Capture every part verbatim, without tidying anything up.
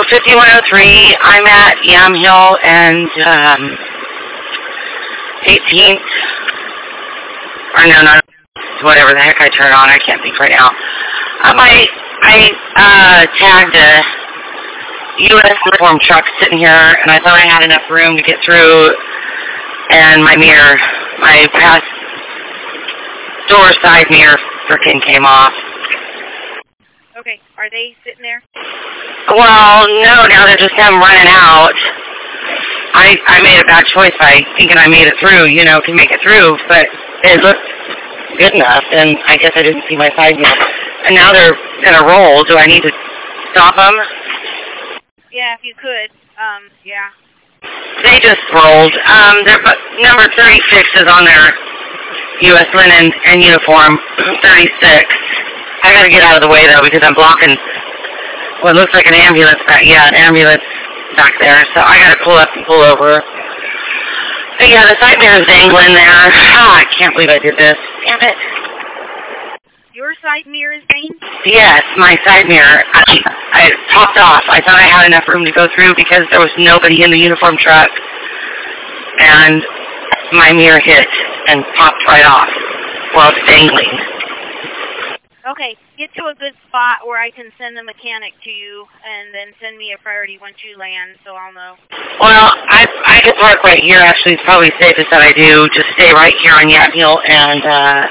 fifty-one oh three. I'm at Yamhill and um, eighteenth. Or no, not whatever the heck I turn on. I can't think right now. Um, I I uh, tagged a U S uniform truck sitting here, and I thought I had enough room to get through. And my mirror, my past door side mirror, frickin' came off. Okay, are they sitting there? Well, no, now they're just them running out. I I made a bad choice by thinking I made it through, you know, to make it through, but it looked good enough, and I guess I didn't see my side mirror. And now they're gonna roll. Do I need to stop them? Yeah, if you could. Um, yeah. They just rolled. Um, their number thirty-six is on their U S linen and uniform. thirty-six. I gotta get out of the way though because I'm blocking what looks like an ambulance back. Yeah, an ambulance back there. So I gotta pull up and pull over. But yeah, the side mirror is dangling there. Ah, I can't believe I did this. Damn it. Your side mirror is dangling? Yes, my side mirror. I, I popped off. I thought I had enough room to go through because there was nobody in the uniform truck. And my mirror hit and popped right off while it's dangling. Okay, get to a good spot where I can send a mechanic to you and then send me a priority once you land so I'll know. Well, I I could park right here. Actually, it's probably safest that I do. Just stay right here on Yamhill and uh,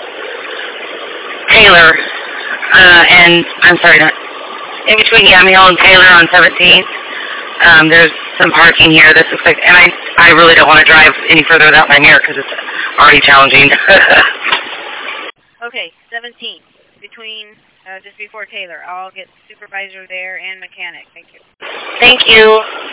Taylor. Uh, and, I'm sorry, not, in between Yamhill and Taylor on seventeenth. Um, there's some parking here. This looks like, and I, I really don't want to drive any further without my mirror because it's already challenging. Okay, seventeenth. Between, uh, just before Taylor. I'll get supervisor there and mechanic. Thank you. Thank you.